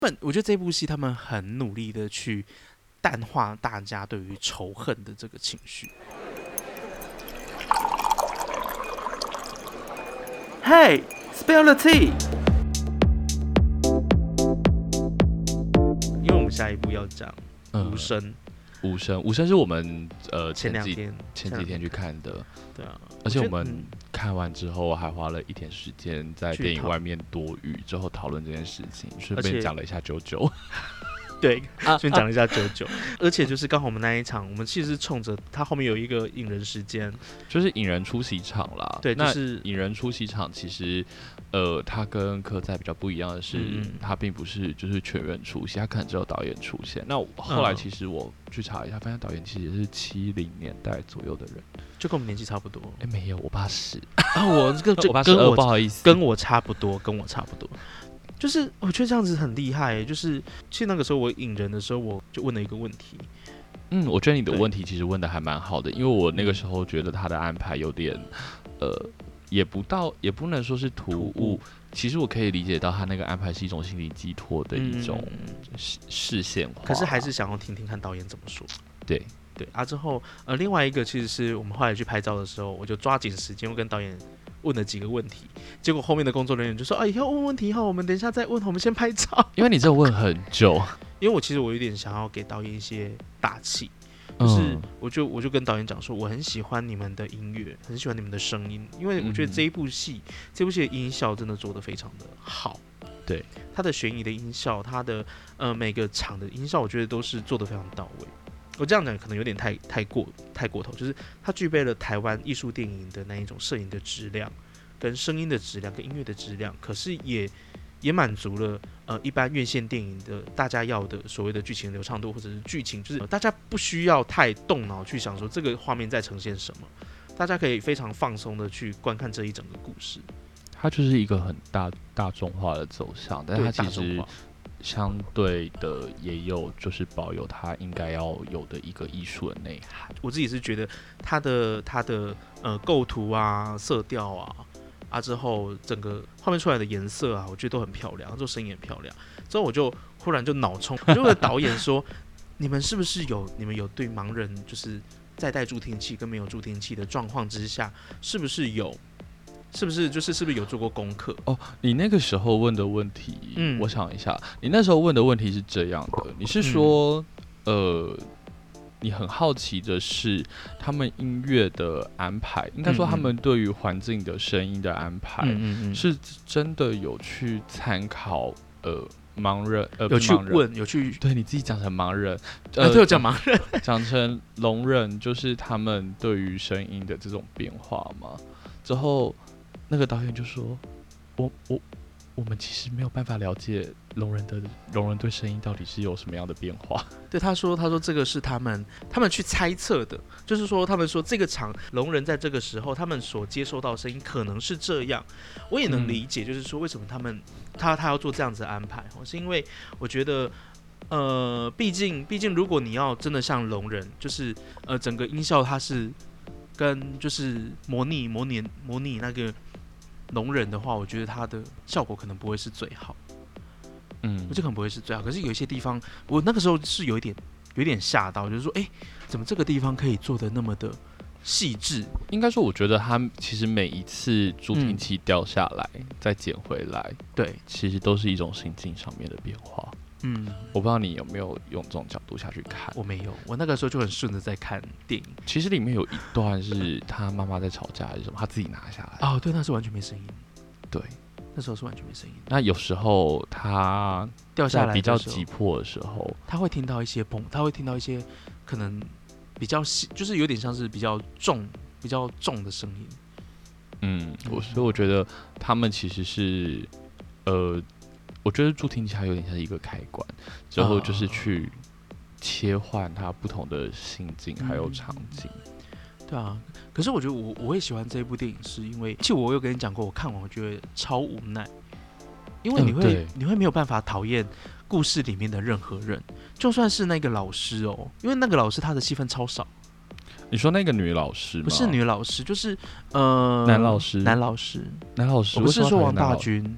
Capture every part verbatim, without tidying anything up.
们我觉得这部戏他们很努力的去淡化大家对于仇恨的这个情绪。Hey, spill the tea。因为我们下一步要讲无声。嗯无声，无声是我们呃前两天前几天去看的， 对啊， 而且我们看完之后还花了一点时间在电影外面躲雨之后讨论这件事情，顺便讲了一下九九。 对，顺便讲了一下九九，而且就是刚好我们那一场，我们其实是冲着他后面有一个引人时间， 就是引人出席场啦。 对，就是引人出席场，其实呃，他跟柯在比较不一样的是，嗯、他并不是就是全员出席，他可能只有导演出现。那后来其实我去查一下，发现导演其实也是七零年代左右的人， 就跟我们年纪差不多。 哎、欸，没有，我八十啊，我这个我八十二，不好意思， 跟我差不多，跟我差不多。就是我觉得这样子很厉害、欸，就是其实那个时候我引人的时候，我就问了一个问题。 嗯，我觉得你的问题其实问的还蛮好的，因为我那个时候觉得他的安排有点，呃，也不到，也不能说是突兀。突兀其实我可以理解到他那个安排是一种心理寄托的一种视线化、嗯， 可是还是想要听听看导演怎么说。 对对啊，之后呃，另外一个其实是我们后来去拍照的时候，我就抓紧时间，我跟导演问了几个问题，结果后面的工作人员就说：“啊，以后问问题后，我们等一下再问，我们先拍照。” 因为你这问很久， 因为我其实我有点想要给导演一些打气，就是我就我就跟导演讲说，我很喜欢你们的音乐，很喜欢你们的声音，因为我觉得这一部戏，嗯、这部戏的音效真的做得非常的好。 对， 它的悬疑的音效，它的呃每个场的音效，我觉得都是做得非常到位。我这样讲可能有点太太过太过头，就是它具备了台湾艺术电影的那一种摄影的质量、跟声音的质量、跟音乐的质量，可是也也满足了呃一般院线电影的大家要的所谓的剧情流畅度，或者是剧情就是、呃、大家不需要太动脑去想说这个画面在呈现什么，大家可以非常放松的去观看这一整个故事。 它就是一个很大大众化的走向，但是它其实相对的也有就是保有它应该要有的一个艺术的内涵。 我自己是觉得它的它的呃构图啊、色调啊啊之后整个画面出来的颜色啊，我觉得都很漂亮，这声音很漂亮。之后我就忽然就脑冲，就问导演说：“你们是不是有你们有对盲人就是在带助听器跟没有助听器的状况之下，是不是有？”是不是就是是不是有做过功课？ 哦，你那个时候问的问题，嗯，我想一下，你那时候问的问题是这样的，你是说，嗯、呃，你很好奇的是他们音乐的安排，应该说他们对于环境的声音的安排，嗯嗯嗯是真的有去参考，呃。盲人呃， 有去问，有去对你自己讲成盲人， 呃，对我讲盲人， 讲成聋人，就是他们对于声音的这种变化嘛。之后那个导演就说：“我我我们其实没有办法了解聋人的聋人对声音到底是有什么样的变化。” 对，他说他说这个是他们他们去猜测的，就是说他们说这个场聋人在这个时候他们所接收到的声音可能是这样，我也能理解，就是说为什么他们他他要做这样子的安排，是因为我觉得。呃，毕竟，毕竟，如果你要真的像聋人，就是呃，整个音效它是跟就是模拟、模拟、模拟那个聋人的话，我觉得它的效果可能不会是最好。嗯，这可能不会是最好。可是有一些地方，我那个时候是有一点、有一点吓到，就是说，哎，怎么这个地方可以做得那么的细致？ 应该说，我觉得他其实每一次助听器掉下来、嗯、再捡回来， 对， 其实都是一种心境上面的变化。嗯，我不知道你有没有用这种角度下去看。 我没有，我那个时候就很顺着在看电影。 其实里面有一段是他妈妈在吵架还是什么，他自己拿下来。 哦，对，那是完全没声音。 对， 那时候是完全没声音。 那有时候他掉下来比较急迫的时候， 他会听到一些砰，他会听到一些可能比较细，就是有点像是比较重、比较重的声音。 嗯，我所以我觉得他们其实是呃。我觉得助听器它有点像是一个开关，之后就是去切换它不同的心境还有场景。 嗯、对啊，可是我觉得我我会喜欢这一部电影，是因为其实我有跟你讲过，我看完我觉得超无奈，因为你会、嗯、你会没有办法讨厌故事里面的任何人，就算是那个老师哦，因为那个老师他的戏份超少。 你说那个女老师吗？ 不是女老师，就是呃男老师， 男老师， 男老师。 我不是说王大军。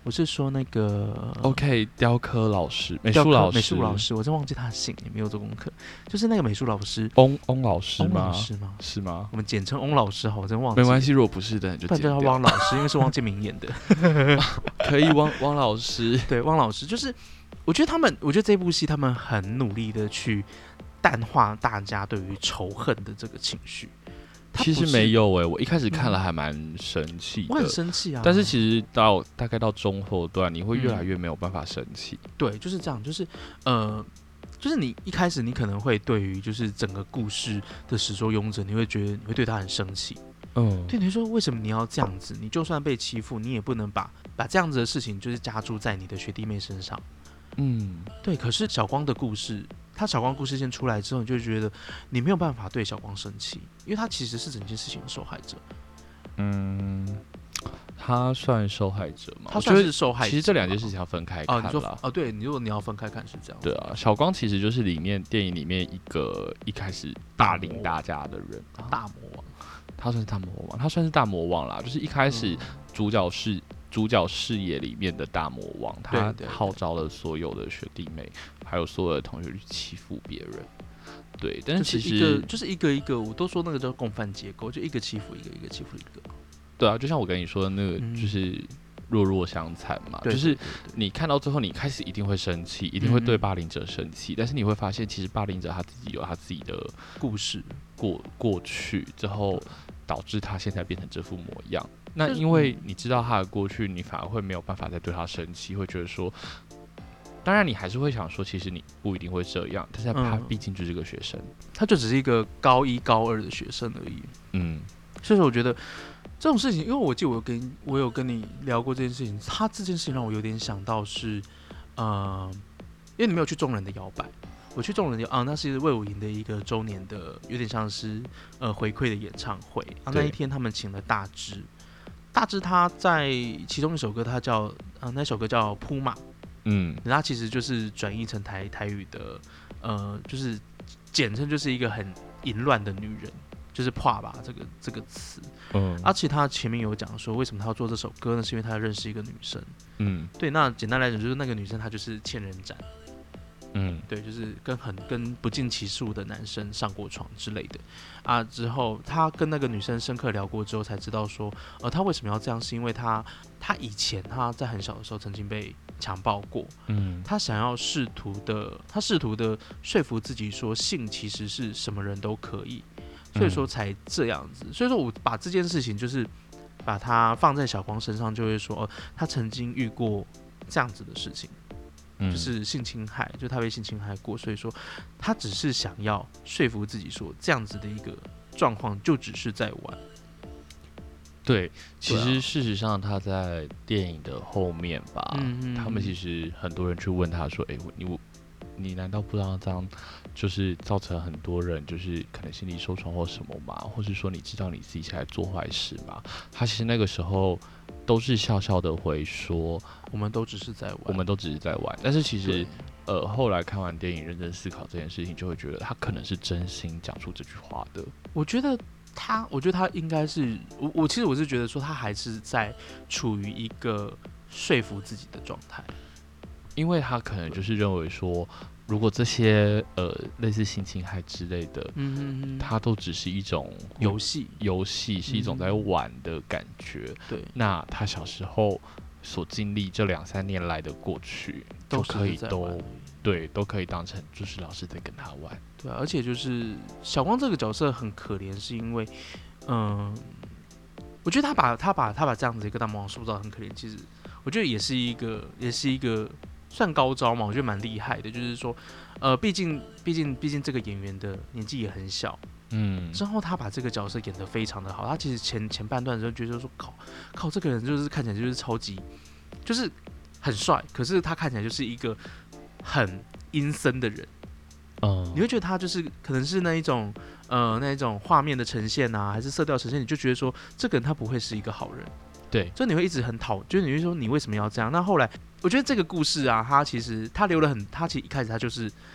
我是说那个 OK 雕刻老师、美术老师、 美术老师，我真忘记他的姓，也没有做功课。就是那个美术老师， 翁翁老师吗？ 翁老师吗？ 是吗？ 我们简称翁老师好，我真忘记。 没关系，如果不是的，你就剪掉。 不然叫他汪老师，因为是汪建民演的。 可以，汪汪老师。 对，汪老师就是，我觉得他们，我觉得这部戏他们很努力的去淡化大家对于仇恨的这个情绪。 其实没有哎、欸，我一开始看了还蛮生气的， 我很生气啊。 但是其实到大概到中后段，你会越来越没有办法生气、嗯。 对，就是这样，就是呃，就是你一开始你可能会对于就是整个故事的始作俑者，你会觉得你会对他很生气。嗯，对，你说为什么你要这样子？你就算被欺负，你也不能把把这样子的事情就是加注在你的学弟妹身上。嗯，对。可是小光的故事。他小光故事线出来之后，你就觉得你没有办法对小光生气，因为他其实是整件事情的受害者。嗯， 他算受害者吗？ 他算是受害者。 其实这两件事情要分开看啦。 哦，你说哦，对，你如果你要分开看是这样。 对啊，小光其实就是里面电影里面一个一开始霸凌大家的人， 大魔王。 他算是大魔王，他算是大魔王啦。就是一开始主角是。嗯主角视野里面的大魔王，他号召了所有的学弟妹，还有所有的同学去欺负别人。对，但是其实、 就是、一个就是一个一个，我都说那个叫共犯结构，就一个欺负一个，一个欺负一个。 对啊，就像我跟你说的那个，就是弱弱相残嘛。嗯、就是你看到最后，你开始一定会生气，一定会对霸凌者生气，嗯、但是你会发现，其实霸凌者他自己有他自己的故事过过去之后，导致他现在变成这副模样。那因为你知道他的过去，你反而会没有办法再对他生气，会觉得说，当然你还是会想说，其实你不一定会这样，但是他毕竟就是个学生、嗯， 他就只是一个高一高二的学生而已。嗯，所以说我觉得这种事情，因为我记得我有跟我有跟你聊过这件事情，他这件事情让我有点想到是，呃，因为你没有去众人的摇摆。我去众人的啊，那是魏武营的一个周年的，有点像是呃回馈的演唱会啊。那一天他们请了大支，大支他在其中一首歌，他叫呃那首歌叫《扑马》，嗯，他其实就是转译成台台语的，呃，就是简称就是一个很淫乱的女人，就是破吧这个这个词。嗯，而且他前面有讲说，为什么他要做这首歌呢？是因为他认识一个女生。嗯，对，那简单来讲就是那个女生她就是千人斩。嗯，对，就是跟很跟不计其数的男生上过床之类的啊。之后他跟那个女生深刻聊过之后，才知道说，呃，他为什么要这样，是因为他他以前他在很小的时候曾经被强暴过。嗯，他想要试图的，他试图的说服自己说，性其实是什么人都可以，所以说才这样子。所以说我把这件事情就是把它放在小光身上，就会说，哦，他曾经遇过这样子的事情。就是性侵害，就他被性侵害过，所以说他只是想要说服自己说，这样子的一个状况就只是在玩。 对，其实事实上他在电影的后面吧，嗯、他们其实很多人去问他说：“哎、欸，你你难道不知道这样就是造成很多人就是可能心理受创或什么吗？或是说你知道你自己是在做坏事吗？”他其实那个时候。都是笑笑的回说， 我们都只是在玩， 我们都只是在玩。但是其实，呃，后来看完电影，认真思考这件事情，就会觉得他可能是真心讲出这句话的。 我觉得他，我觉得他应该是，我我其实我是觉得说，他还是在处于一个说服自己的状态， 因为他可能就是认为说。如果这些呃类似性侵害之类的，嗯哼哼，它都只是一种游戏， 游戏是一种在玩的感觉。对、嗯，那他小时候所经历这两三年来的过去，就可以都对都可以当成就是老师在跟他玩。 对、啊，而且就是小光这个角色很可怜，是因为嗯，我觉得他把他把他把这样子一个大魔王塑造很可怜，其实我觉得也是一个也是一个。算高招嘛，我觉得蛮厉害的。就是说，呃，毕竟，毕竟，毕竟这个演员的年纪也很小，嗯，之后他把这个角色演得非常的好。他其实前前半段的时候觉得说，靠，靠，这个人就是看起来就是超级，就是很帅，可是他看起来就是一个很阴森的人。嗯，你会觉得他就是可能是那一种，呃，那一种画面的呈现啊，还是色调呈现，你就觉得说，这个人他不会是一个好人。 对， 就你会一直很讨，就是你会说你为什么要这样？那后来我觉得这个故事啊，他其实他留了很，他其实一开始他就是，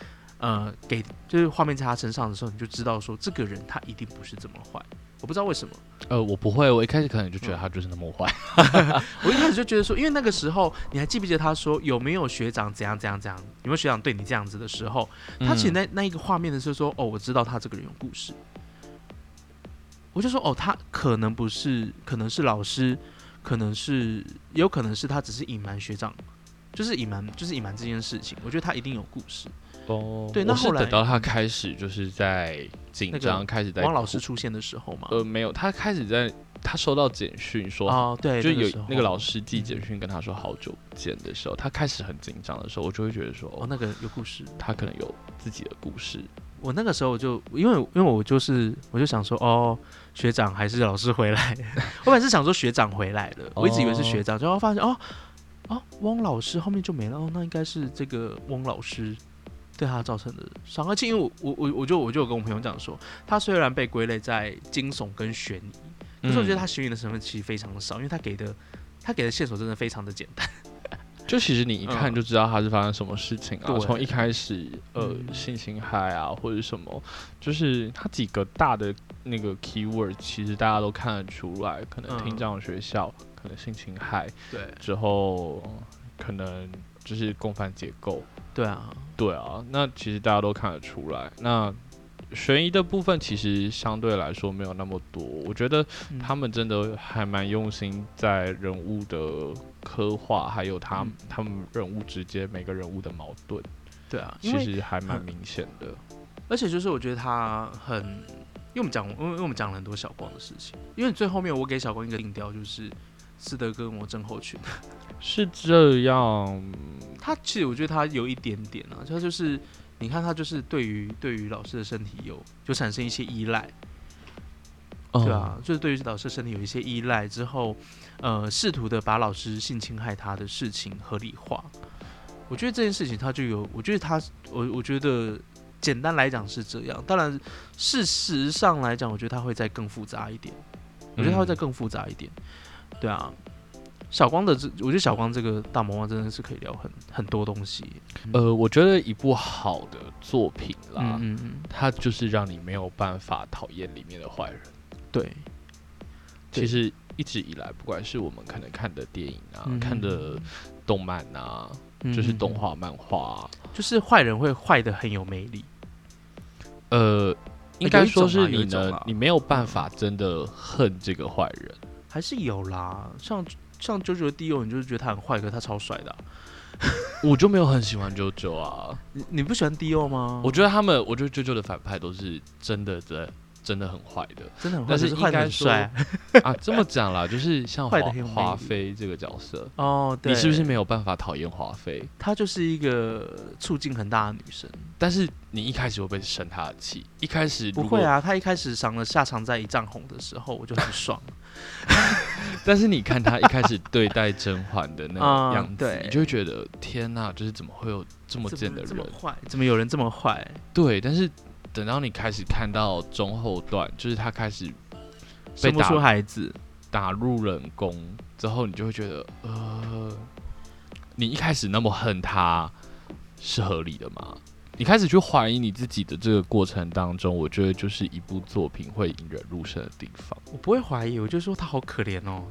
呃给就是画面在他身上的时候，你就知道说这个人他一定不是这么坏。我不知道为什么。 呃，我不会，我一开始可能就觉得他就是那么坏。 嗯、我一开始就觉得说，因为那个时候你还记不记得他说有没有学长怎样怎样怎样，有没有学长对你这样子的时候，他其实那那一个画面的时候说，哦，我知道他这个人有故事。我就说，哦，他可能不是，可能是老师，可能是，也有可能是他只是隐瞒学长，就是隐瞒，就是隐瞒这件事情。我觉得他一定有故事。 哦， 对，那后来我是等到他开始就是在紧张，那个、开始在汪老师出现的时候嘛。 呃，没有，他开始在他收到简讯说， 哦，对， 就有那个, 那个老师寄简讯跟他说好久不见的时候，他开始很紧张的时候，我就会觉得说， 哦，那个有故事， 他可能有自己的故事。 我那个时候我就因为因为我就是我就想说，哦，学长还是老师回来，我本来是想说学长回来了，我一直以为是学长，结果发现哦哦，汪老师后面就没了，哦，那应该是这个汪老师对他造成的伤害。因为我我我我就我就有跟我朋友讲说，他虽然被归类在惊悚跟悬疑，可是我觉得他悬疑的成分其实非常的少，因为他给的他给的线索真的非常的简单。 就其实你一看就知道他是发生什么事情啊，从、嗯、一开始呃、嗯、性侵害啊或者什么，就是他几个大的那个 keyword 其实大家都看得出来，可能听障学校、嗯、可能性侵害，对，之后可能就是共犯结构， 对啊对啊，那其实大家都看得出来。那悬疑的部分其实相对来说没有那么多，我觉得他们真的还蛮用心在人物的刻画，还有他、嗯、他们人物之间每个人物的矛盾， 对啊， 其实还蛮明显的、嗯。 而且就是我觉得他很，因为我们讲，因为我们讲了很多小光的事情，因为最后面我给小光一个定调，就是斯德哥尔摩症候群， 是这样。 他其实我觉得他有一点点啊，他就是你看他就是对于对于老师的身体有就产生一些依赖。对啊，就是对于老师身体有一些依赖之后，呃，试图的把老师性侵害他的事情合理化。我觉得这件事情他就有，我觉得他，我我觉得简单来讲是这样。当然，事实上来讲，我觉得他会再更复杂一点。我觉得他会再更复杂一点。嗯、对啊，小光的这，我觉得小光这个大魔王真的是可以聊很很多东西。 嗯、呃，我觉得一部好的作品啦，嗯嗯嗯，它就是让你没有办法讨厌里面的坏人。 对， 其实一直以来，不管是我们可能看的电影啊、嗯、看的动漫啊，嗯、就是动画、漫画、啊， 就是坏人会坏得很有魅力。 呃，应该说是你呢，啊、你没有办法真的恨这个坏人， 还是有啦。像像九九的迪欧，你就是觉得他很坏，可是他超帅的、啊。 我就没有很喜欢九九啊， 你你不喜欢迪欧吗？ 我觉得他们，我觉得九九的反派都是真的在。真的很坏的， 真的很坏， 但是应该说啊，这么讲啦，就是像华华妃这个角色哦，对， 你是不是没有办法讨厌华妃？ 她就是一个促进很大的女生， 但是你一开始会不会生她的气？一开始不会啊，她一开始赏了下场在一丈红的时候，我就很爽。 但是你看她一开始对待甄嬛的那个样子，嗯、你就会觉得天哪，就是怎么会有这么贱的人？ 这么坏？怎么有人这么坏？ 对，但是。等到你开始看到中后段，就是他开始被生不出孩子， 打入冷宫之后，你就会觉得，呃，你一开始那么恨他是合理的吗？你开始去怀疑你自己的这个过程当中，我觉得就是一部作品会引人入胜的地方。 我不会怀疑，我就说他好可怜哦。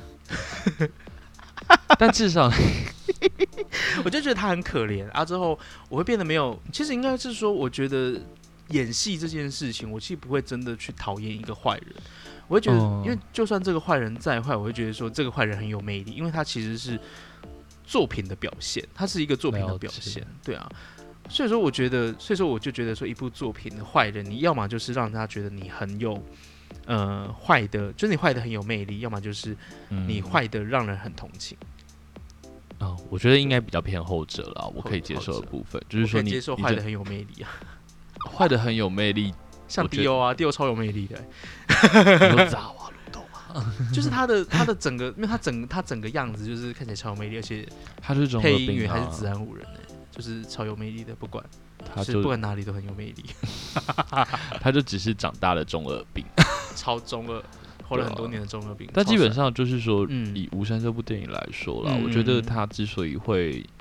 但至少我就觉得他很可怜啊。之后我会变得没有，其实应该是说，我觉得。演戏这件事情，我其实不会真的去讨厌一个坏人，我会觉得，嗯、因为就算这个坏人再坏，我会觉得说这个坏人很有魅力，因为他其实是作品的表现，他是一个作品的表现，对啊，所以说我觉得，所以说我就觉得说一部作品的坏人，你要么就是让他觉得你很有，呃，坏的，就是你坏的很有魅力，要么就是你坏的让人很同情。 嗯、哦，我觉得应该比较偏后者啦，我可以接受的部分，就是说你可以接受坏的很有魅力啊。 坏的很有魅力， 像迪欧啊，迪欧超有魅力的、 欸。有爪哇蠕动啊，就是他的他的整个，因为他整他整个样子就是看起来超有魅力，而且他是配音员还是子安五人呢、欸，就是超有魅力的，不管他就不管哪里都很有魅力。 他就只是长大的中二病， 超中二，活了很多年的中二病。 但基本上就是说，嗯、以《无声》这部电影来说啦、嗯，我觉得他之所以会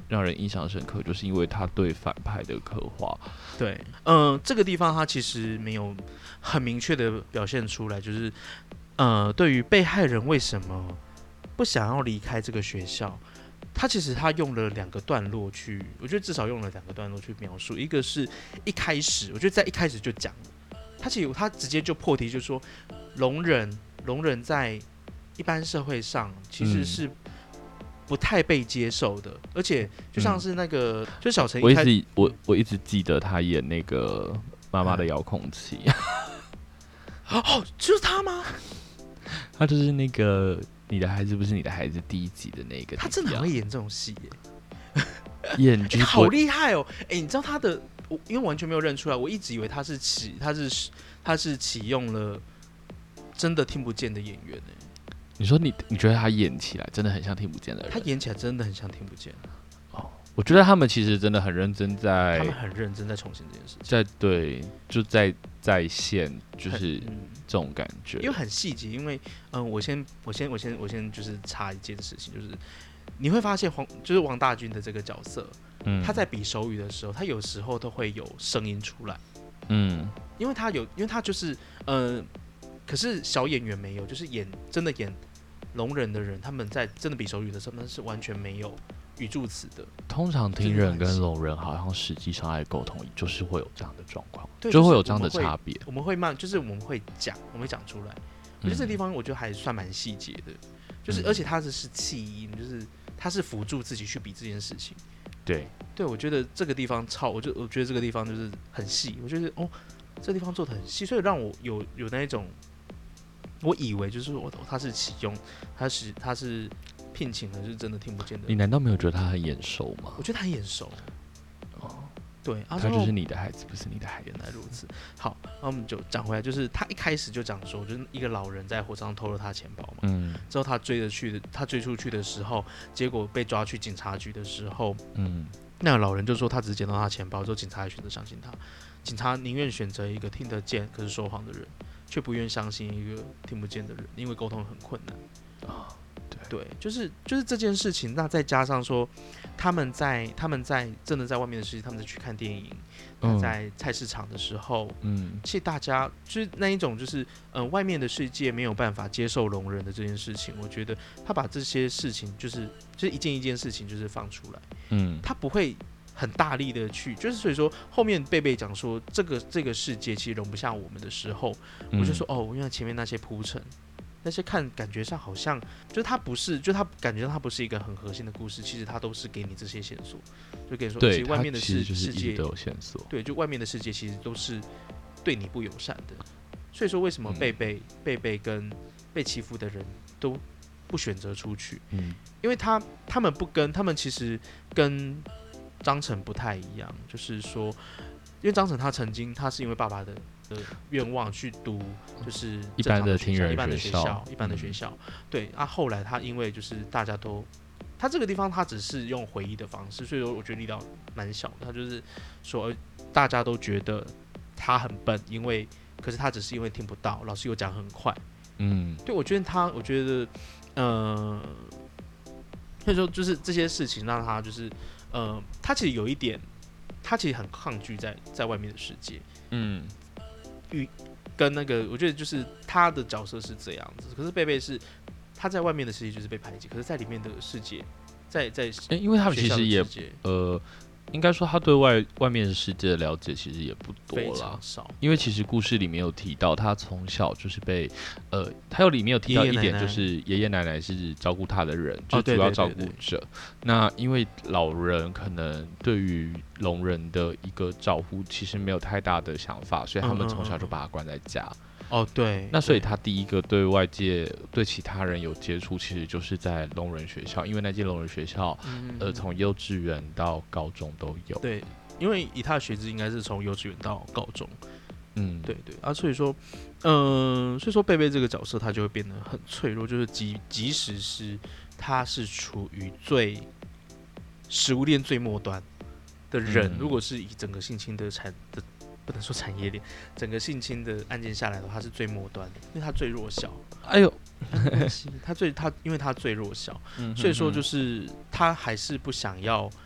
让人印象深刻，就是因为他对反派的刻画。 对，嗯、呃，这个地方他其实没有很明确的表现出来，就是呃，对于被害人为什么不想要离开这个学校，他其实他用了两个段落去，我觉得至少用了两个段落去描述。一个是一开始，我觉得在一开始就讲了，他其实他直接就破题，就说聋人聋人在一般社会上其实是不太被接受的，而且就像是那个，嗯、就小陈我一直我我一直记得他演那个妈妈的遥控器。 哦，就是他吗？ 他就是那个你的孩子不是你的孩子第一集的那个弟弟、啊。 他真的很会演这种戏耶， 演就是、 欸、好厉害哦！哎、欸，你知道他的，我因为完全没有认出来，我一直以为他是启他是他是启用了真的听不见的演员呢。 你说你你觉得他演起来真的很像听不见的人？ 他演起来真的很像听不见。 哦，我觉得他们其实真的很认真在， 他们很认真在重新这件事情， 在对，就在在线，就是这种感觉， 因为很细节。因为嗯、呃，我先我先我先我先就是插一件事情，就是你会发现黄就是王大军的这个角色，嗯，他在比手语的时候，他有时候都会有声音出来，嗯，因为他有，因为他就是呃，可是小演员没有，就是演真的演聋人的人，他们在真的比手语的时候，那是完全没有语助词的。 通常听人跟聋人好像实际上在沟通，就是会有这样的状况，就会有这样的差别。 我们会慢，就是我们会讲，我们会讲出来。我觉得这个地方我觉得还算蛮细节的，就是、嗯、而且它是是气音，就是它是辅助自己去比这件事情。 对， 对，我觉得这个地方超，我就我觉得这个地方就是很细，我觉得哦，这个地方做得很细，所以让我有有那一种。我以为就是我他是启用，他是他是聘请的，就是真的听不见的。 你难道没有觉得他很眼熟吗？ 我觉得他很眼熟。哦，对，啊、 他就是你的孩子，不是你的孩子。 原来如此。好，那我们就讲回来，就是他一开始就讲说，就是一个老人在火车上偷了他钱包嘛。嗯。之后他追着去，他追出去的时候，结果被抓去警察局的时候，嗯，那个老人就说他只是捡到他钱包，之后警察也选择相信他。警察宁愿选择一个听得见可是说谎的人。却不愿相信一个听不见的人，因为沟通很困难啊。对，对，就是就是这件事情。那再加上说，他们在他们在真的在外面的世界，他们在去看电影，嗯、在菜市场的时候，嗯，其实大家就是那一种，就是嗯、呃，外面的世界没有办法接受聋人的这件事情。我觉得他把这些事情，就是就是一件一件事情，就是放出来，嗯，他不会。很大力的去，就是所以说后面贝贝讲说这个这个世界其实容不下我们的时候，嗯、我就说哦，因为前面那些铺陈，那些看感觉上好像就是它不是，就它感觉上它不是一个很核心的故事，其实它都是给你这些线索，就跟你说，其实外面的世世界都有线索， 对，就外面的世界其实都是对你不友善的，所以说为什么贝贝、嗯、贝贝跟被欺负的人都不选择出去？嗯，因为他他们不跟他们其实跟。张晨不太一样，就是说，因为张晨他曾经他是因为爸爸的的愿望去读，就是一般的听人一般的学校，一般的学校。嗯、对，啊，后来他因为就是大家都，他这个地方他只是用回忆的方式，所以说我觉得力道蛮小的。他就是说，大家都觉得他很笨，因为可是他只是因为听不到，老师又讲很快。嗯，对，我觉得他，我觉得，呃，所以说就是这些事情让他就是。呃，他其实有一点，他其实很抗拒在在外面的世界，嗯，与跟那个，我觉得就是他的角色是这样子，可是贝贝是他在外面的世界就是被排挤，可是在里面的世界，在在， 欸、因为他们其实也呃，应该说他对外外面的世界的了解其实也不多啦， 少， 因为其实故事里面有提到他从小就是被呃，他有里面有提到一点，就是爷爷奶奶是照顾他的人，就主要照顾者。那因为老人可能对于聋人的一个照顾其实没有太大的想法，所以他们从小就把他关在家。 哦，对， 那所以他第一个对外界、对其他人有接触，其实就是在聋人学校，因为那间聋人学校，嗯、呃，从幼稚园到高中都有。 对，因为以他的学制，应该是从幼稚园到高中。嗯，对对啊，所以说，嗯、呃，所以说贝贝这个角色他就会变得很脆弱，就是即即使是他是处于最食物链最末端的人，嗯、如果是以整个性侵的产的。不能说产业链，整个性侵的案件下来的话，他是最末端的，因为他最弱小。 哎呦， 他最他，因为他最弱小，嗯、哼哼所以说就是他还是不想要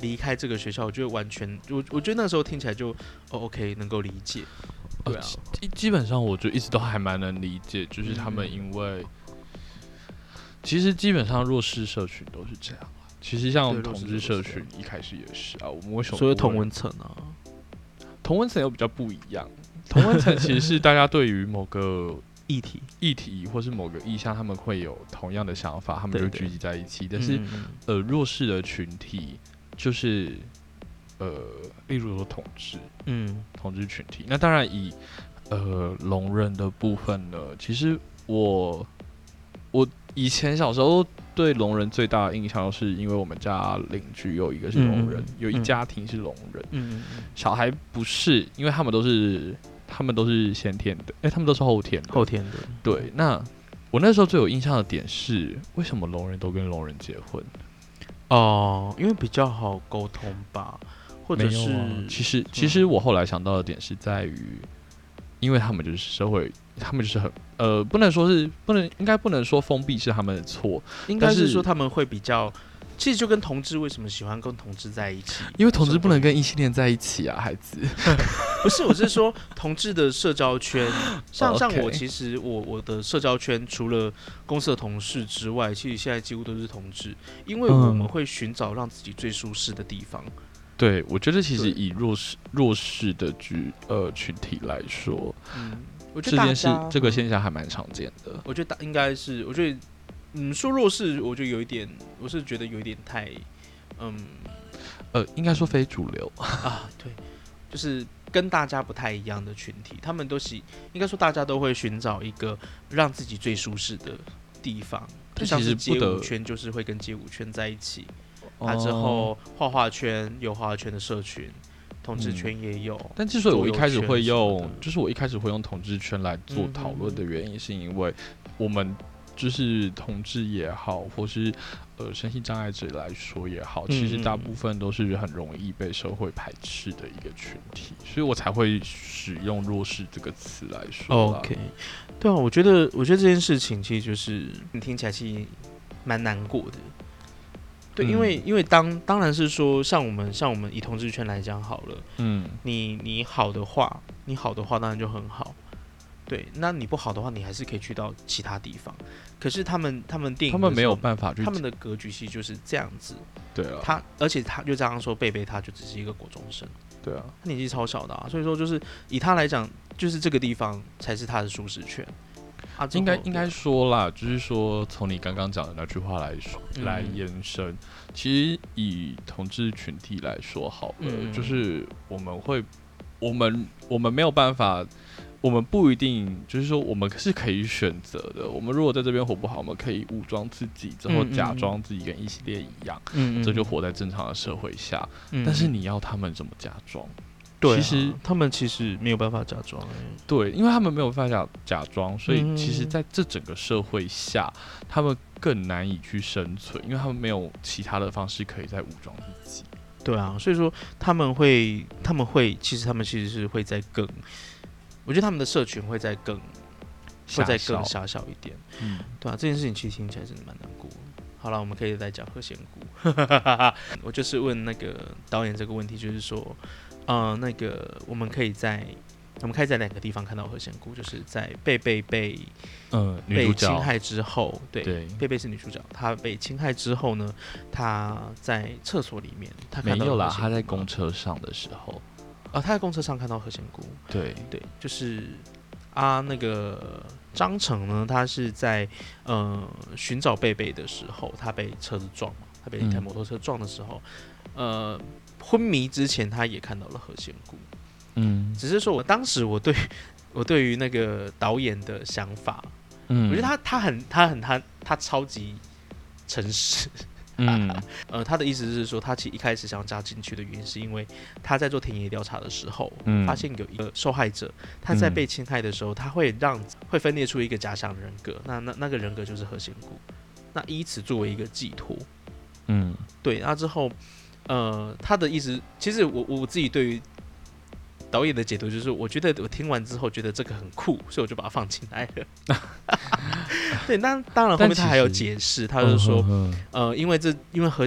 离开这个学校，我觉得完全，我我觉得那时候听起来就哦 OK 能够理解。对啊， 呃、基本上我就一直都还蛮能理解，就是他们因为、嗯、其实基本上弱势社群都是这样。其实像同志社群一开始也是啊，我们为什么所以同温层啊？ 同温层又比较不一样。同温层其实是大家对于某个议题、 议题或是某个意向，他们会有同样的想法，他们就聚集在一起。但是、嗯，呃，弱势的群体就是呃，例如说同志，嗯，同志群体。那当然以呃聋人的部分呢，其实我我以前小时候对聋人最大的印象，是因为我们家邻居有一个是聋人、嗯，有一家庭是聋人，嗯，小孩不是，因为他们都是他们都是先天的，哎、欸，他们都是后天的， 后天的。 对，那我那时候最有印象的点是，为什么聋人都跟聋人结婚？ 哦，因为比较好沟通吧，或者是、 啊、其实其实我后来想到的点是在于，因为他们就是社会。他们就是很呃，不能说是不能，应该不能说封闭是他们的错， 应该是说他们会比较，其实就跟同志为什么喜欢跟同志在一起， 因为同志不能跟异性恋在一起啊，孩子。 不是，我是说同志的社交圈，像像我其实我我的社交圈除了公司的同事之外，其实现在几乎都是同志，因为我们会寻找让自己最舒适的地方。嗯、 对，我觉得其实以弱势弱势的群呃群体来说，嗯。 我觉得这件事， 这个现象还蛮常见的。 我觉得应该是，我觉得，嗯，说弱势，我觉得有一点，我是觉得有一点太，嗯， 呃，应该说非主流啊，对，就是跟大家不太一样的群体，他们都喜，应该说大家都会寻找一个让自己最舒适的地方，就像是街舞圈，就是会跟街舞圈在一起，啊，之后画画圈有画画圈的社群。同志圈也有、嗯， 但之所以我一开始会用，就是我一开始会用同志圈来做讨论的原因，是因为我们就是同志也好，或是呃身心障碍者来说也好，其实大部分都是很容易被社会排斥的一个群体，所以我才会使用弱势这个词来说。 OK， 对啊，我觉得，我觉得这件事情其实就是你听起来其实蛮难过的。对，因为、嗯、因为当当然是说，像我们像我们以同志圈来讲好了，嗯，你你好的话，你好的话当然就很好，对，那你不好的话，你还是可以去到其他地方。可是他们他们电影他们没有办法去， 他们的格局其实就是这样子， 对啊， 他而且他就这样说，贝贝他就只是一个国中生， 对啊， 他年纪超小的啊，所以说就是以他来讲，就是这个地方才是他的舒适圈。啊、 应该应该说啦，就是说从你刚刚讲的那句话来说、嗯、来延伸，其实以同志群体来说好了、嗯，就是我们会，我们我们没有办法，我们不一定，就是说我们是可以选择的。我们如果在这边活不好，我们可以武装自己，之后假装自己跟异性恋一样，嗯，这就活在正常的社会下。嗯、但是你要他们怎么假装？ 对、啊， 其实他们其实没有办法假装、欸， 对，因为他们没有办法假装，所以其实在这整个社会下，他们更难以去生存，因为他们没有其他的方式可以再武装自己。 对啊，所以说他们会，他们会，其实他们其实是会再更，我觉得他们的社群会再更，会再更狭小一点。嗯，对啊，这件事情其实听起来真的蛮难过。好了，我们可以再讲何仙姑。我就是问那个导演这个问题，就是说。呃，那个我们可以在我们可以在两个地方看到何仙姑，就是在贝贝被呃被侵害之后，对， 对贝贝是女主角，她被侵害之后呢，她在厕所里面，她看到没有啦，她在公车上的时候， 啊，她在公车上看到何仙姑， 对对，就是啊，那个张成呢，他是在呃寻找贝贝的时候，他被车子撞嘛，他被一台摩托车撞的时候，嗯、呃。昏迷之前，他也看到了何仙姑，嗯，只是说我当时我对我对于那个导演的想法，嗯，我觉得他他很他很他他超级诚实，嗯，呃，他的意思是说，他其实一开始想要加进去的原因，是因为他在做田野调查的时候，嗯，发现有一个受害者，他在被侵害的时候，他会让会分裂出一个假想人格，那那那个人格就是何仙姑，那以此作为一个寄托，嗯，对，那之后。呃，他的意思，其实我我自己对于导演的解读就是，我觉得我听完之后觉得这个很酷，所以我就把它放进来了。对，那当然后面他还有解释，他就是说，呃，因为这因为何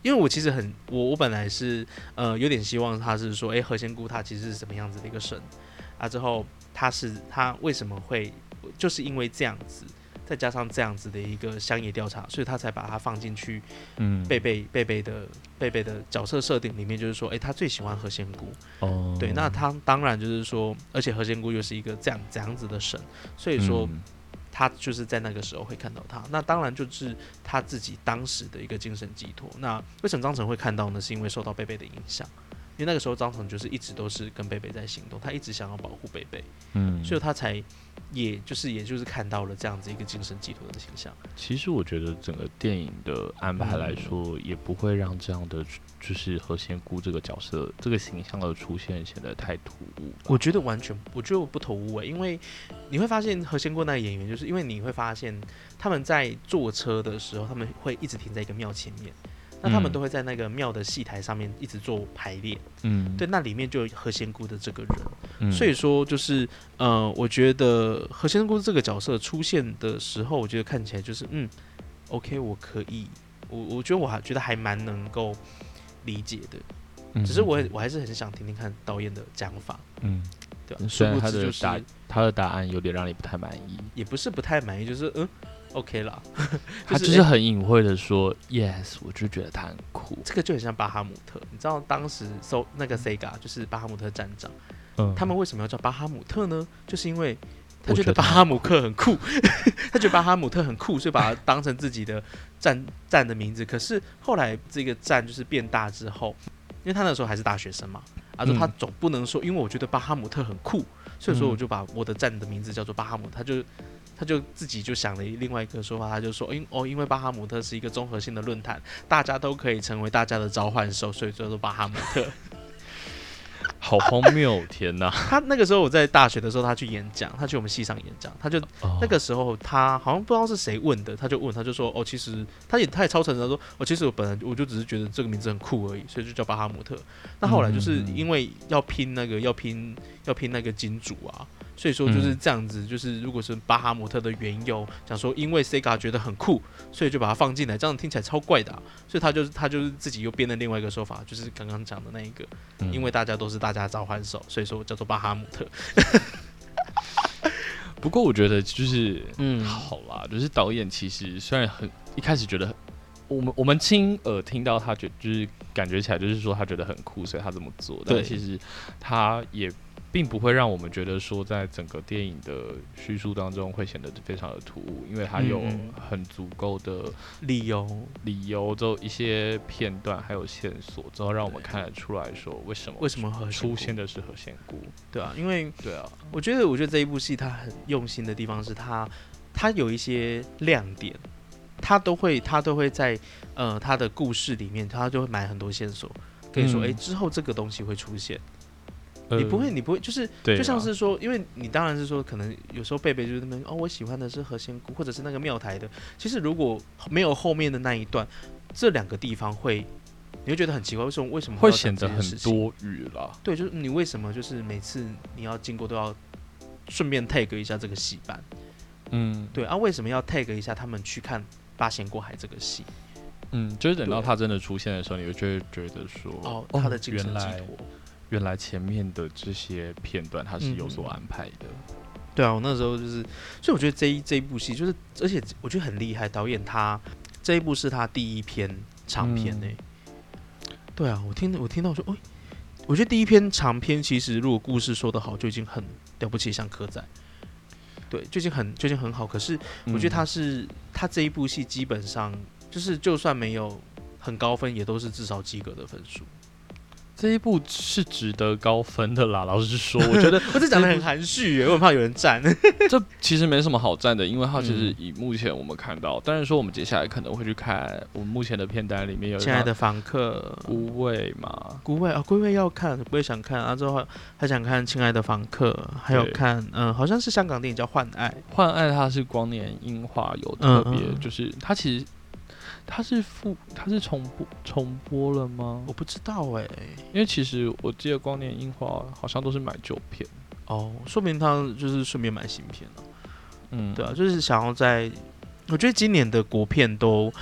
因为我其实很我我本来是呃有点希望他是说，哎、欸，何仙姑她其实是什么样子的一个神啊？之后他是他为什么会就是因为这样子，再加上这样子的一个乡野调查，所以他才把它放进去。嗯，贝贝贝贝的贝贝的角色设定里面，就是说，哎、欸，他最喜欢何仙姑。哦，对，那他当然就是说，而且何仙姑又是一个这样这样子的神，所以说。嗯，他就是在那个时候会看到他，那当然就是他自己当时的一个精神寄托。那为什么张成会看到呢？是因为受到贝贝的影响，因为那个时候张成就是一直都是跟贝贝在行动，他一直想要保护贝贝，嗯，所以他才也就是也就是看到了这样子一个精神寄托的形象。 其实我觉得整个电影的安排来说，嗯、也不会让这样的就是何仙姑这个角色这个形象的出现显得太突兀。 我觉得完全，我觉得我不突兀、欸，因为你会发现何仙姑那个演员，就是因为你会发现他们在坐车的时候，他们会一直停在一个庙前面。那他们都会在那个庙的戏台上面一直做排练，嗯，对，那里面就有何仙姑的这个人，嗯、所以说就是呃，我觉得何仙姑这个角色出现的时候，我觉得看起来就是嗯 ，OK， 我可以，我我觉得我还觉得还蛮能够理解的，嗯、只是我我还是很想听听看导演的讲法，嗯，对吧？ 虽然他的答他的答案有点让你不太满意， 也不是不太满意，就是嗯。OK 啦， 他就是很隐晦的说、欸、，Yes， 我就觉得他很酷。 这个就很像巴哈姆特，你知道当时搜那个 Sega 就是巴哈姆特站长，嗯，他们为什么要叫巴哈姆特呢？就是因为他觉得巴哈姆特很酷，他觉得巴哈姆特很酷，所以把它当成自己的站站的名字。可是后来这个站就是变大之后，因为他那时候还是大学生嘛，啊，说他总不能说，因为我觉得巴哈姆特很酷，所以说我就把我的站的名字叫做巴哈姆特，他就。他就自己就想了另外一个说法，他就说，因哦，因为巴哈姆特是一个综合性的论坛，大家都可以成为大家的召唤兽，所以叫做巴哈姆特。 好荒谬，天哪！ 他那个时候我在大学的时候，他去演讲，他去我们系上演讲，他就、哦、那个时候他好像不知道是谁问的，他就问，他就说，哦，其实他也他也超诚实，他说，哦，其实我本来我就只是觉得这个名字很酷而已，所以就叫巴哈姆特。那后来就是因为要拼那个要拼要拼那个金主啊。所以说就是这样子，就是如果是巴哈姆特的缘由，讲说因为 Sega 觉得很酷，所以就把它放进来，这样听起来超怪的、啊，所以他就是他就是自己又编了另外一个说法，就是刚刚讲的那一个，嗯、因为大家都是大家召唤兽，所以说叫做巴哈姆特。 不过我觉得就是，嗯，好啦，就是导演其实虽然很一开始觉得很，我们我们亲耳听到他觉得就是感觉起来就是说他觉得很酷，所以他这么做，但其实他也。并不会让我们觉得说，在整个电影的叙述当中会显得非常的突兀，因为它有很足够的理由、 理由，之后一些片段还有线索，之后让我们看得出来说，为什么为什么出现的是何仙姑？ 对啊，因为对啊， 我觉得我觉得这一部戏它很用心的地方是它它有一些亮点，它都会它都会在呃它的故事里面，它就会埋很多线索，跟你说，哎、嗯欸，之后这个东西会出现。你不会，你不会，就是就像是说，因为你当然是说，可能有时候贝贝就是那边哦，我喜欢的是何仙姑，或者是那个庙台的。其实如果没有后面的那一段，这两个地方会，你会觉得很奇怪，为什么为什么会显得很多余啦？ 对，就是你为什么就是每次你要经过都要顺便 tag 一下这个戏班？嗯，对啊，为什么要 tag 一下他们去看八仙过海这个戏？ 嗯，就是等到他真的出现的时候，你就会觉得说， 哦，他的精神寄托。 原来前面的这些片段它是有所安排的、嗯， 对啊，我那时候就是，所以我觉得这一这一部戏就是，而且我觉得很厉害，导演他这一部是他第一篇长片呢、欸嗯。对啊，我听我听到说，哎、欸，我觉得第一篇长片其实如果故事说得好，就已经很了不起，像柯仔，对，就已经很就已经很好。可是我觉得他是、嗯、他这一部戏基本上就是就算没有很高分，也都是至少及格的分数。 这一部是值得高分的啦，老实说，我觉得我这讲得很含蓄耶，我很怕有人赞。 这其实没什么好赞的，因为它其实以目前我们看到，当然说我们接下来可能会去看我们目前的片单里面有《 亲爱的房客》、 孤味嘛， 孤味啊，孤味要看，孤味想看啊，之后还想看《亲爱的房客》，还有看嗯、呃，好像是香港电影叫《幻爱》，《 幻爱》它是光年映画有特别、嗯嗯，就是它其实。它是复，它是重播重播了吗？ 我不知道哎、欸， 因为其实我记得光年映画好像都是买旧片哦，说明他就是顺便买新片了。嗯，对啊，就是想要在，我觉得今年的国片都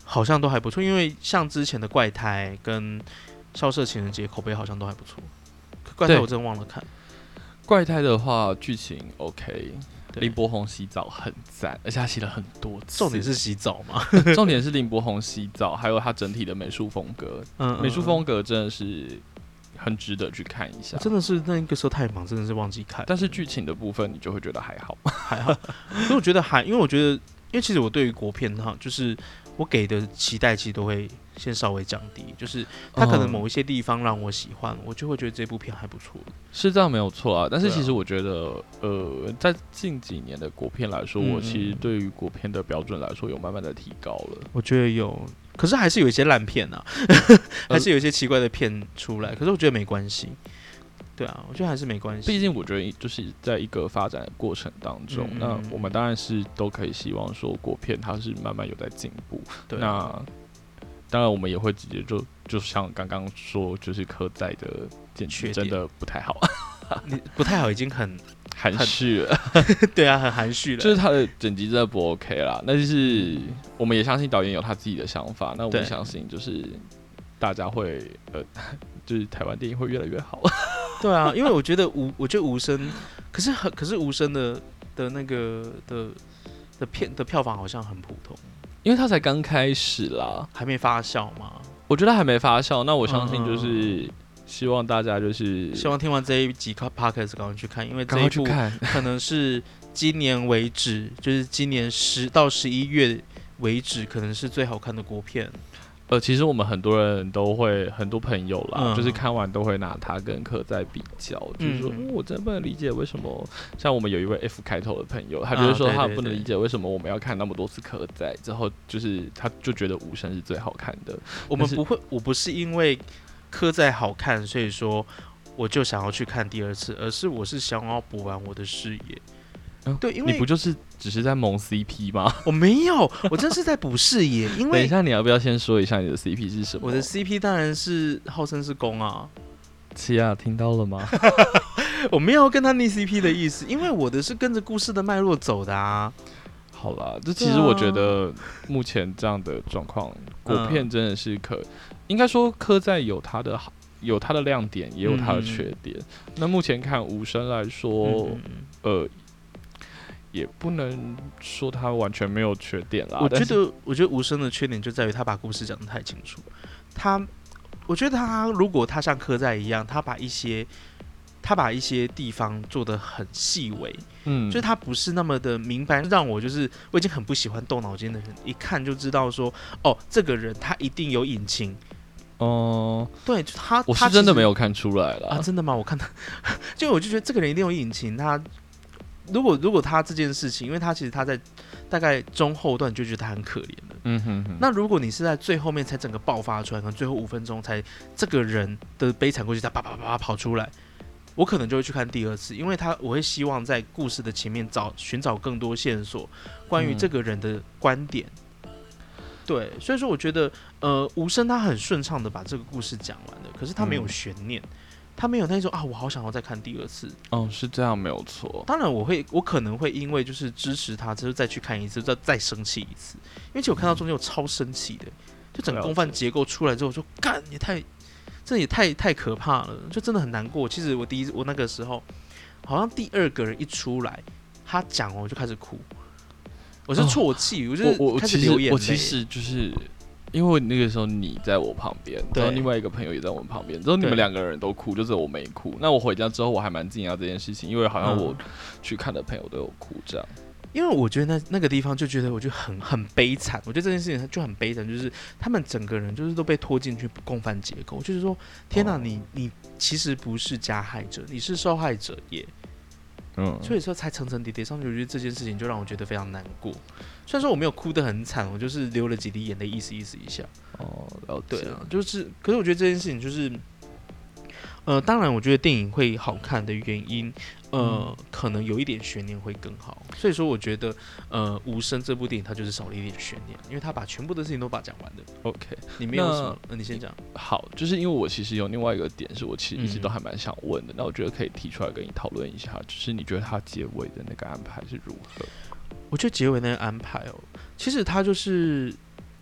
好像都还不错，因为像之前的怪胎跟校舍情人节口碑好像都还不错。怪胎我真忘了看。 怪胎的话，剧情 OK。林柏宏洗澡很赞，而且他洗了很多次。 重点是洗澡吗？ 重点是林柏宏洗澡，还有他整体的美术风格。嗯，美术风格真的是很值得去看一下。 真的是那个时候太忙，真的是忘记看。 但是剧情的部分，你就会觉得还好， 还好。因为我觉得还，因为我觉得，因为其实我对于国片哈，就是我给的期待其实都会先稍微降低，就是他可能某一些地方让我喜欢，我就会觉得这部片还不错。 是这样没有错啊，但是其实我觉得，呃，在近几年的国片来说，嗯、我其实对于国片的标准来说有慢慢的提高了。 我觉得有，可是还是有一些烂片啊，还是有一些奇怪的片出来。可是我觉得没关系，对啊，我觉得还是没关系。 毕竟我觉得就是在一个发展的过程当中，嗯、那我们当然是都可以希望说国片它是慢慢有在进步。 对， 那当然我们也会直接就就像刚刚说，就是柯在的剪辑真的不太好， 你不太好已经很含蓄了， 对啊，很含蓄了。 就是他的剪辑真的不 OK 啦。那就是我们也相信导演有他自己的想法，那我们相信就是大家会呃，就是台湾电影会越来越好。 对啊，因为我觉得无，我觉得无声，可是很可是无声的的那个的的片的票房好像很普通。 因为他才刚开始啦， 还没发酵嘛。 我觉得还没发酵，那我相信就是希望大家就是希望听完这一集 podcast 赶快去看，因为这一部可能是今年为止，就是今年十到十一月为止，可能是最好看的国片。 呃，其实我们很多人都会，很多朋友啦， 嗯、 就是看完都会拿它跟柯在比较，就是说、嗯嗯，我真的不能理解为什么，像我们有一位 F 开头的朋友，他就是说他不能理解为什么我们要看那么多次柯在，之后就是他就觉得无声是最好看的。 我们不会，我不是因为柯在好看，所以说我就想要去看第二次，而是我是想要补完我的视野。 嗯、对，因为你不就是只是在蒙 C P 吗？ 我没有，我真是在补视野。因为等一下，你要不要先说一下你的 C P 是什么？ 我的 C P 当然是浩森是公啊。 七亚听到了吗？ 我没有跟他逆 C P 的意思，因为我的是跟着故事的脉络走的啊。 好啦，这其实我觉得目前这样的状况，国片真的是可，嗯、应该说柯在有他的好。有它的亮点，也有它的缺点。嗯、那目前看无声来说，嗯、呃。也不能说他完全没有缺点啦。 我觉得，我觉得无声的缺点就在于他把故事讲得太清楚。他，我觉得他如果他像柯在一样，他把一些他把一些地方做得很细微，嗯，就是他不是那么的明白，让我就是我已经很不喜欢动脑筋的人，一看就知道说，哦，这个人他一定有隐情。哦、呃，对，他我是真的没有看出来了啊，真的吗？我看他，就我就觉得这个人一定有隐情，他。如果如果他这件事情，因为他其实他在大概中后段就觉得他很可怜了，嗯哼哼。那如果你是在最后面才整个爆发出来，可能最后五分钟才这个人的悲惨故事才啪啪啪啪跑出来，我可能就会去看第二次，因为他我会希望在故事的前面找寻找更多线索，关于这个人的观点。嗯、对，所以说我觉得呃，无声他很顺畅的把这个故事讲完了，可是他没有悬念。嗯，他没有那种啊，我好想要再看第二次。 哦，是这样，没有错。 当然，我会，我可能会因为就是支持他，就是再去看一次，再再生气一次。因为其实我看到中间我超生气的，就整个公犯结构出来之后，我说干也太，这也太太可怕了，就真的很难过。其实我第一，我那个时候好像第二个人一出来，他讲完我就开始哭，我是啜泣，哦、我就开始流眼泪。 我其实就是。因为那个时候你在我旁边，然后另外一个朋友也在我们旁边，之后你们两个人都哭，就只有我没哭。那我回家之后，我还蛮惊讶这件事情，因为好像我去看的朋友都有哭这样。 因为我觉得那那个地方就觉得我就很很悲惨，我觉得这件事情就很悲惨，就是他们整个人就是都被拖进去共犯结构，就是说天哪，你你其实不是加害者，你是受害者耶。嗯，所以说才层层叠叠上去，我觉得这件事情就让我觉得非常难过。虽然说我没有哭得很惨，我就是流了几滴眼泪，意思意思一下。哦，了解。对啊，就是，可是我觉得这件事情就是，呃，当然，我觉得电影会好看的原因，呃，嗯、可能有一点悬念会更好。所以说，我觉得，呃，无声这部电影它就是少了一点悬念，因为它把全部的事情都把它讲完了。 OK， 你没有什么，呃、你先讲。 好，就是因为我其实有另外一个点是我其实一直都还蛮想问的，嗯、那我觉得可以提出来跟你讨论一下，就是你觉得它结尾的那个安排是如何？ 我觉得结尾那个安排哦，其实它就是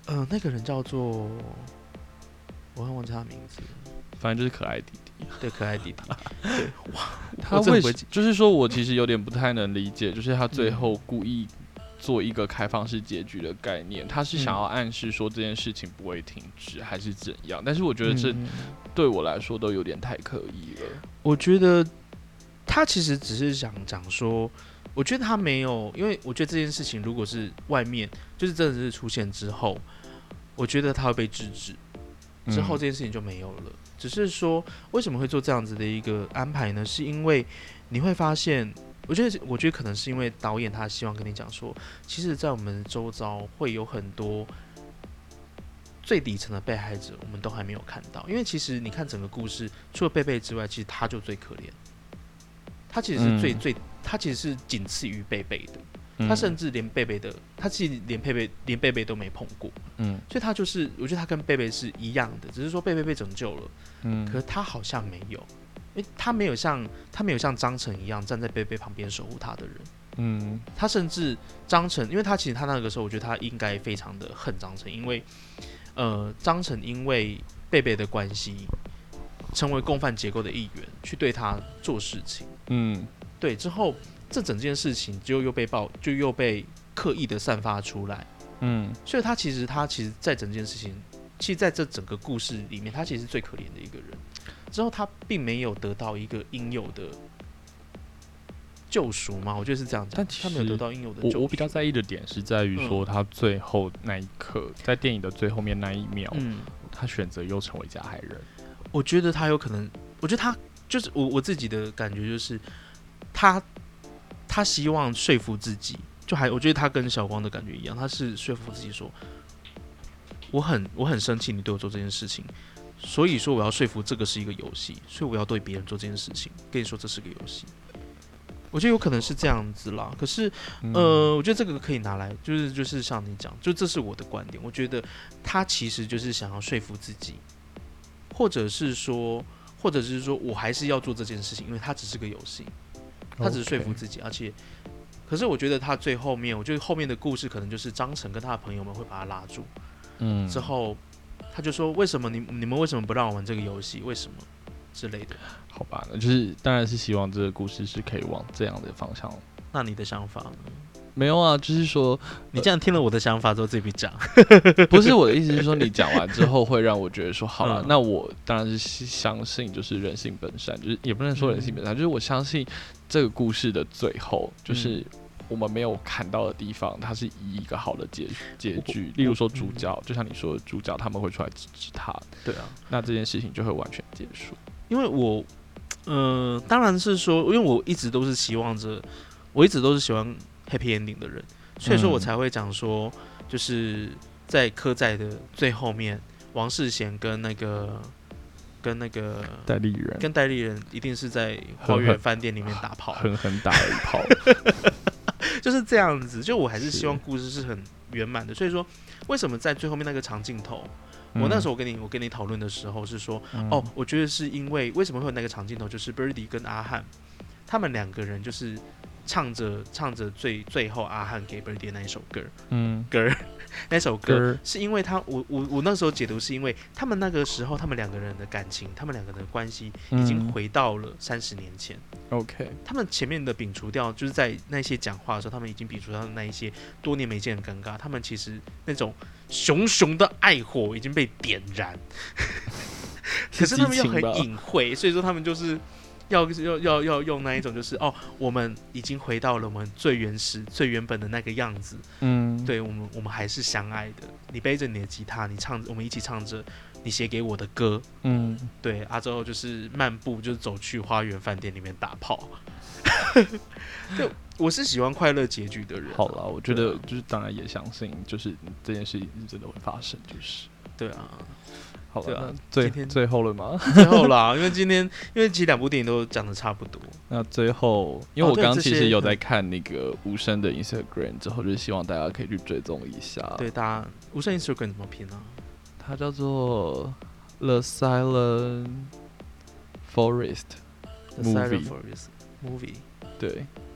呃，那个人叫做，我忘记他的名字， 反正就是可爱弟弟。 对，可爱弟弟。对，哇， 他为就是说我其实有点不太能理解，就是他最后故意做一个开放式结局的概念，他是想要暗示说这件事情不会停止，还是怎样？但是我觉得这对我来说都有点太刻意了。 我觉得他其实只是想讲说，我觉得他没有，因为我觉得这件事情如果是外面就是真的是出现之后，我觉得他会被制止，之后这件事情就没有了。嗯、只是说为什么会做这样子的一个安排呢？是因为你会发现。我觉得，我觉得可能是因为导演他希望跟你讲说，其实，在我们周遭会有很多最底层的被害者，我们都还没有看到。因为其实你看整个故事，除了贝贝之外，其实他就最可怜。他其实是最、嗯、最，他其实是仅次于贝贝的。他甚至连贝贝的，他其实连贝贝连贝贝都没碰过。嗯，所以他就是，我觉得他跟贝贝是一样的，只是说贝贝被拯救了，嗯，可是他好像没有。因为他没有像他没有像张晨一样站在贝贝旁边守护他的人，嗯，他甚至张晨，因为他其实他那个时候，我觉得他应该非常的恨张晨，因为呃，张晨因为贝贝的关系，成为共犯结构的一员，去对他做事情，嗯，对，之后这整件事情就又被爆，就又被刻意的散发出来，嗯，所以他其实他其实，在整件事情，其实在这整个故事里面，他其实是最可怜的一个人。之后他并没有得到一个应有的救赎嘛，我觉得是这样讲。 但其实他没有得到应有的救赎。 我我比较在意的点是在于说，他最后那一刻，嗯、在电影的最后面那一秒，嗯、他选择又成为加害人。 我觉得他有可能，我觉得他就是我我自己的感觉就是他他希望说服自己，就还我觉得他跟小光的感觉一样，他是说服自己说，我很我很生气，你对我做这件事情。所以说我要说服这个是一个游戏，所以我要对别人做这件事情，跟你说这是个游戏。我觉得有可能是这样子啦，可是，呃，我觉得这个可以拿来，就是就是像你讲，就这是我的观点。我觉得他其实就是想要说服自己，或者是说，或者是说我还是要做这件事情，因为它只是个游戏，他只是说服自己， okay. 而且，可是我觉得他最后面，我觉得后面的故事可能就是张晨跟他的朋友们会把他拉住，嗯，之后。他就说：“为什么你你们为什么不让我玩这个游戏？为什么之类的？” 好吧，就是当然是希望这个故事是可以往这样的方向。 那你的想法呢？ 没有啊，就是说你这样听了我的想法之后自己讲， 不是我的意思是说你讲完之后会让我觉得说好了，嗯、那我当然是相信就是人性本善，就是也不能说人性本善，嗯、就是我相信这个故事的最后就是。嗯我们没有看到的地方，它是以一个好的结结局。例如说主角，嗯、就像你说的，主角他们会出来支持他。 对啊， 那这件事情就会完全结束。 因为我，嗯、呃，当然是说，因为我一直都是希望着，我一直都是喜欢 happy ending 的人，所以说我才会讲说，就是在刻在的最后面，王世贤跟那个。跟那个代理人， 跟代理人一定是在花园饭店里面打炮， 狠狠打了一炮， 就是这样子。就我还是希望故事是很圆满的，所以说为什么在最后面那个长镜头，嗯、我那时候我跟你我跟你讨论的时候是说，嗯、哦，我觉得是因为为什么会有那个长镜头，就是 Birdy 跟阿汉他们两个人就是唱着唱着最最后阿汉给 Birdy 的那一首歌，嗯，歌。那首歌是因为他，我我我那时候解读是因为他们那个时候，他们两个人的感情，他们两个人的关系已经回到了三十年前。 OK， 他们前面的摒除掉，就是在那些讲话的时候，他们已经摒除掉那一些多年没见的尴尬。他们其实那种熊熊的爱火已经被点燃，可是他们又很隐晦，所以说他们就是。要要要要用那一种，就是哦，我们已经回到了我们最原始、最原本的那个样子。嗯，对我们，我们还是相爱的。你背着你的吉他，你唱，我们一起唱着你写给我的歌。嗯，对，啊，之后就是漫步，就是走去花园饭店里面打炮。对，我是喜欢快乐结局的人。 好啦，我觉得就是当然也相信，就是这件事情是真的会发生，就是对啊。 好了，啊、最最后了吗？ 最后啦，因为今天因为其实两部电影都讲的差不多。 那最后，因为我刚刚其实有在看那个无声的 Instagram 之后，就希望大家可以去追踪一下。 对，大家无声 Instagram 怎么拼啊？ 它叫做 The Silent Forest Movie。The Silent Forest Movie。 对，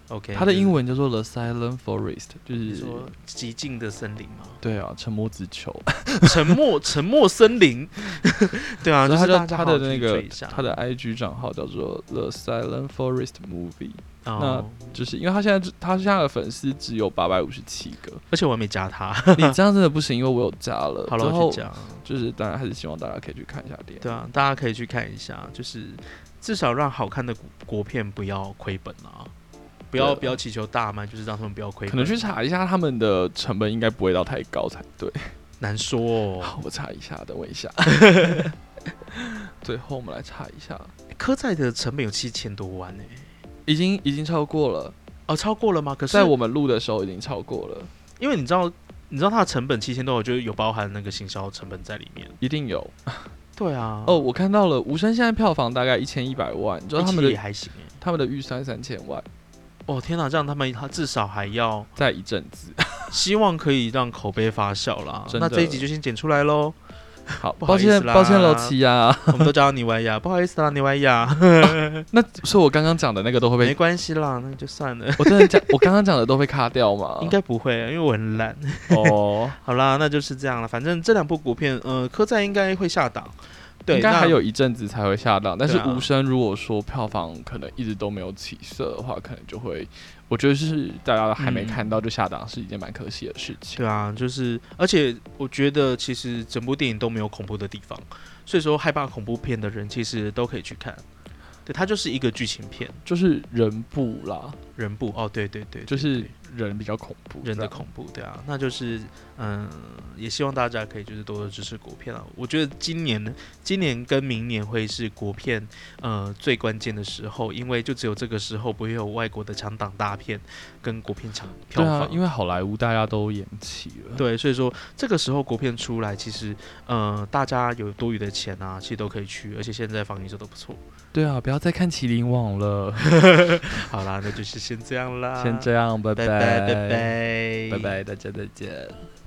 OK， 它的英文叫做 The Silent Forest， 就是说寂静的森林吗？ 对啊，沉默之丘， 沉默沉默森林，对啊，就是大家他的那个他的 I G 账号叫做 The Silent Forest Movie，、哦、那就是因为他现在他现在的粉丝只有八百五十七个， 而且我还没加他， 你这样真的不行，因为我有加了， 好了，我去加， 就是当然还是希望大家可以去看一下电影， 对啊，大家可以去看一下，就是至少让好看的国片不要亏本啊。不要不要祈求大卖，就是让他们不要亏本。 可能去查一下他们的成本应该不会到太高才对。 难说哦。 好，我查一下，等我一下。最后我们来查一下， 科载的成本有七千多万呢、欸， 已经已经超过了。 哦，超过了吗？可是在我们录的时候已经超过了， 因为你知道，你知道它的成本七千多，就是有包含那个行销成本在里面。 一定有。 对啊。 哦，我看到了，无声现在票房大概一千一百万，你知道他们的也还行哎、欸， 他们的预算三千万。 哦天哪，这样他们他至少还要再一阵子， 希望可以让口碑发酵啦。那这一集就先剪出来喽。 好，抱歉抱歉，楼七呀， 我们都叫你歪呀，不好意思啦，你歪呀。 那所以我刚刚讲的那个都会被没关系啦，那就算了。 我真的讲，我刚刚讲的都会卡掉吗？ 应该不会，因为我很懒。 哦， 好啦，那就是这样了。反正这两部国片，呃，科载应该会下档。对， 应该还有一阵子才会下档，但是啊、 无声如果说票房可能一直都没有起色的话，可能就会，我觉得是大家还没看到就下档是一件蛮可惜的事情。 对啊，就是而且我觉得其实整部电影都没有恐怖的地方，所以说害怕恐怖片的人其实都可以去看。对，它就是一个剧情片， 就是人部啦， 人部哦，对对 对, 对， 就是人比较恐怖， 人的恐怖，对啊，那就是嗯，也希望大家可以就是多多支持国片啊。我觉得今年今年跟明年会是国片呃最关键的时候，因为就只有这个时候不会有外国的强档大片跟国片抢票房， 对啊，因为好莱坞大家都延期了， 对，所以说这个时候国片出来，其实呃大家有多余的钱啊，其实都可以去，而且现在防疫做得不错。 对啊，不要再看麒麟网了。 好啦，那就是先这样啦， 先这样，拜拜拜拜拜拜拜拜，大家再见。